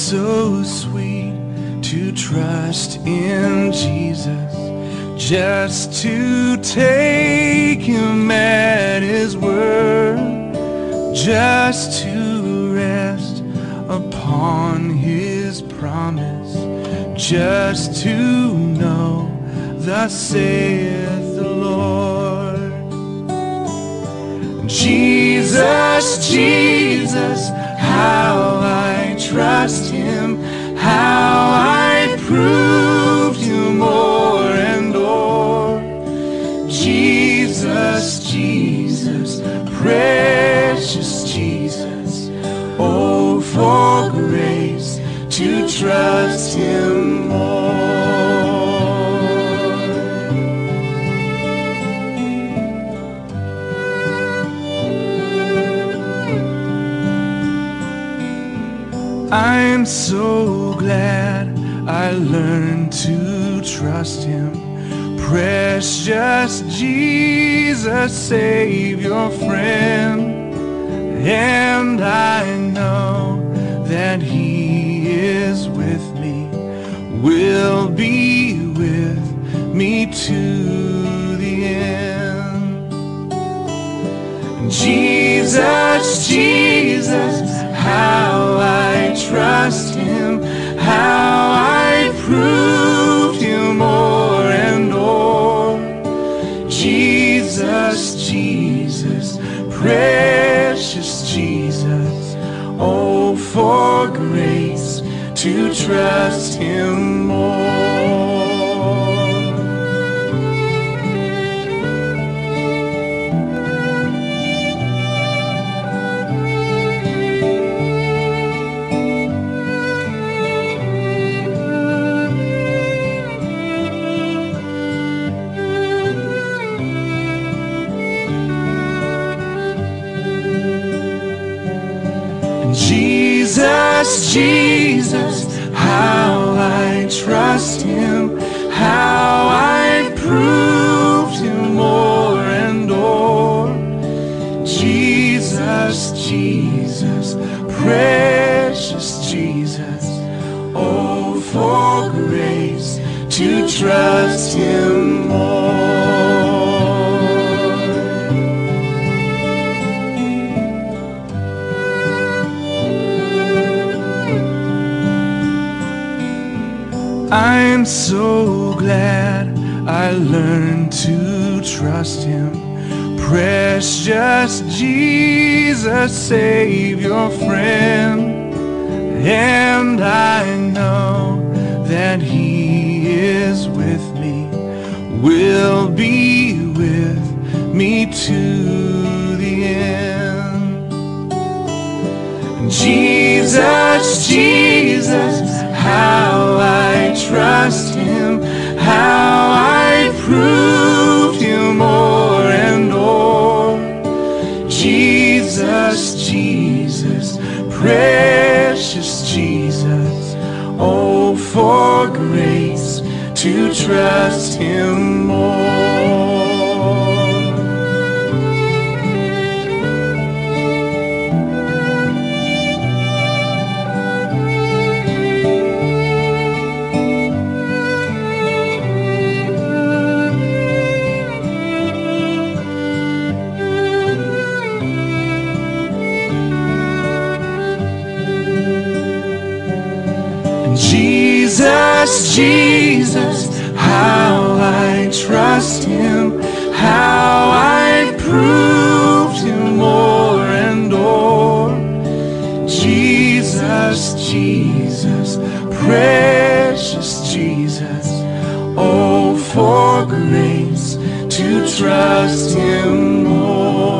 so sweet to trust in Jesus, just to take him at his word, just to rest upon his promise, just to know thus saith the Lord. Jesus, Jesus, how I trust him, how I proved him more and more. Jesus, Jesus, precious Jesus, oh, for grace to trust him more. I'm so glad I learned to trust him. Precious Jesus, Savior, friend. And I know that he is with me, will be with me to the end. Jesus, Jesus, how I trust him, how I proved him more and more. Jesus, Jesus, precious Jesus, oh, for grace to trust him more. Jesus, Jesus, how I trust him, how I proved him more and more. Jesus, Jesus, precious Jesus, oh, for grace to trust him more. I'm so glad I learned to trust him. Precious Jesus, Savior, friend. And I know that he is with me, will be with me to the end. Jesus, Jesus, how I trust him, how I proved him more and more. Jesus, Jesus, precious Jesus, oh, for grace to trust him more. Jesus, Jesus, how I trust him, how I proved him more and more. Jesus, Jesus, precious Jesus, oh, for grace to trust him more.